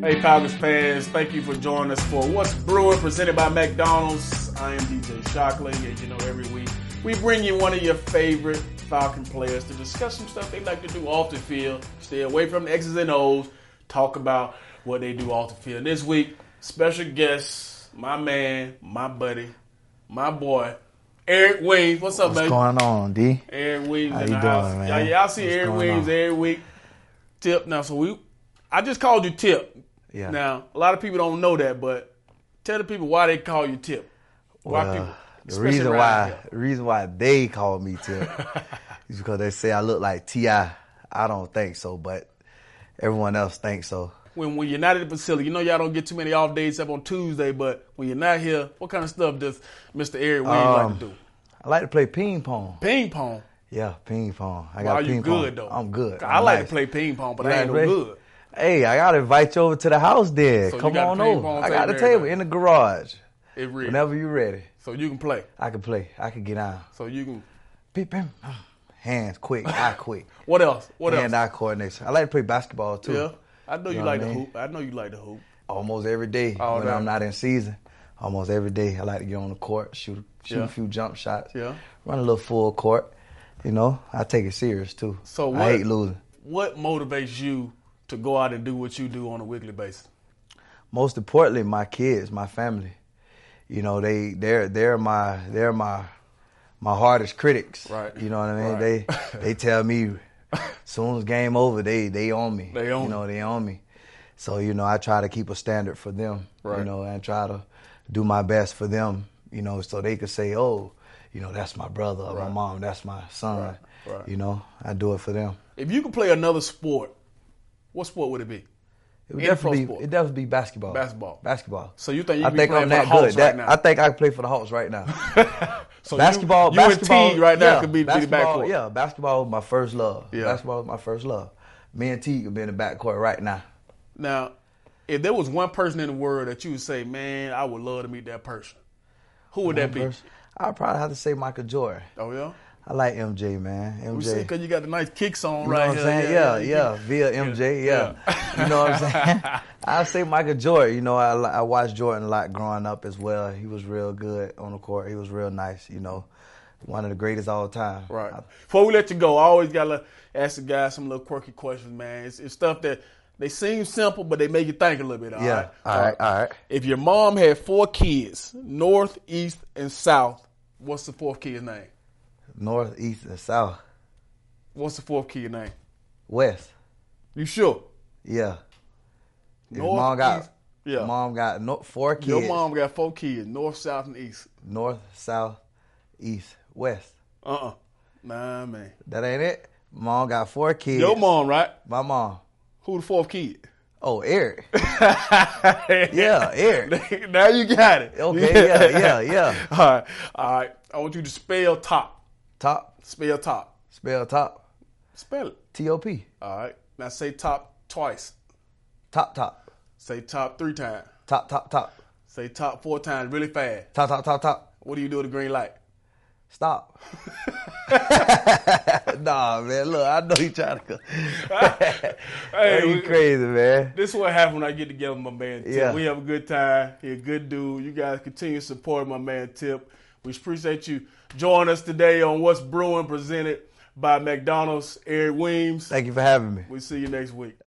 Hey, Falcons fans, thank you for joining us for What's Brewing, presented by McDonald's. I am DJ Shockley, and you know, every week we bring you one of your favorite Falcon players to discuss some stuff they like to do off the field, stay away from the X's and O's, talk about what they do off the field. This week, special guest, my man, my buddy, my boy, Eric Weems. What's up, baby? What's going on, D? Eric Weems How in you the doing, house. man? Y'all see What's Eric going Weems on? every week. Tip. Now, I just called you Tip. Yeah. Now, a lot of people don't know that, but tell the people why they call you Tip. Why people, The especially around here. reason why they call me Tip is because they say I look like T.I. I don't think so, but everyone else thinks so. When you're not at the facility, you know y'all don't get too many off days up on Tuesday, but when you're not here, what kind of stuff does Mr. Eric Weems like to do? I like to play ping pong. Ping pong. Yeah, ping pong. I Well, got are you ping good, pong. though? I'm good. I I'm like nice. to play ping pong, but You I ain't no like to play? good. Hey, I gotta invite you over to the house then. So you Come got a on ping over. pong I got table the there, table man. in the garage. It really. Whenever you're ready, So you can play. I can play. I can get down. So you can. Beep, beep. Hands quick, eye quick. What else? What else? Hand-eye coordination. I like to play basketball too. Yeah. I know you know like what to I mean? hoop. I know you like to hoop. Almost every day All when day. I'm not in season. Almost every day I like to get on the court, shoot Yeah. a few jump shots, Yeah. run a little full court. You know, I take it serious too. So I hate losing. What motivates you to go out and do what you do on a weekly basis? Most importantly, my kids, my family. You know, they're my hardest critics. Right. You know what I mean? Right. They tell me soon as game over, they own me. They own you know, they own me. So, you know, I try to keep a standard for them. Right. You know, and try to do my best for them, you know, so they could say, oh, you know, that's my brother or my Right. mom, that's my son. Right. Right. You know, I do it for them. If you could play another sport, what sport would it be? It would Any pro definitely sport. be basketball. Basketball. So you think you I could think be playing I'm for that the Hawks good. right now? I think I can play for the Hawks right now. So basketball, you and basketball, Teague right now yeah, could be the basketball, backcourt. Yeah, basketball was my first love. Yeah. Basketball was my first love. Me and T could be in the backcourt right now. Now, if there was one person in the world that you would say, man, I would love to meet that person, who would that be? I'd probably have to say Michael Jordan. Oh, yeah? I like MJ, man. MJ. We see because you got the nice kicks on You know right what I'm here. saying? Yeah. Via MJ, yeah. You know what I'm saying? I say Michael Jordan. You know, I watched Jordan a lot growing up as well. He was real good on the court. He was real nice, you know. One of the greatest all time. Right. Before we let you go, I always got to ask the guys some little quirky questions, man. It's stuff that they seem simple, but they make you think a little bit. All right. If your mom had 4 kids, north, east, and south, what's the 4th kid's name? North, east, and south. What's the 4th kid's name? West. You sure? Yeah. His North, mom got, east. Yeah. Mom got 4 kids. Your mom got 4 kids, north, south, and east. North, south, east, west. Nah, man. That ain't it? Mom got 4 kids. Your mom, right? My mom. Who the 4th kid? Oh, Eric. Yeah, Eric. Now you got it. Okay, yeah. All right. I want you to spell top. Top. Spell top. Spell top. Spell it. T-O-P. All right. Now say top twice. Top. Say top 3 times. Top. Say top 4 times really fast. Top. What do you do with the green light? Stop. Nah, man. Look, I know you trying to go. Hey, you crazy, man. This is what happens when I get together with my man Tip. Yeah. We have a good time. He's a good dude. You guys continue to support my man Tip. We appreciate you joining us today on What's Brewing, presented by McDonald's. Eric Weems. Thank you for having me. We'll see you next week.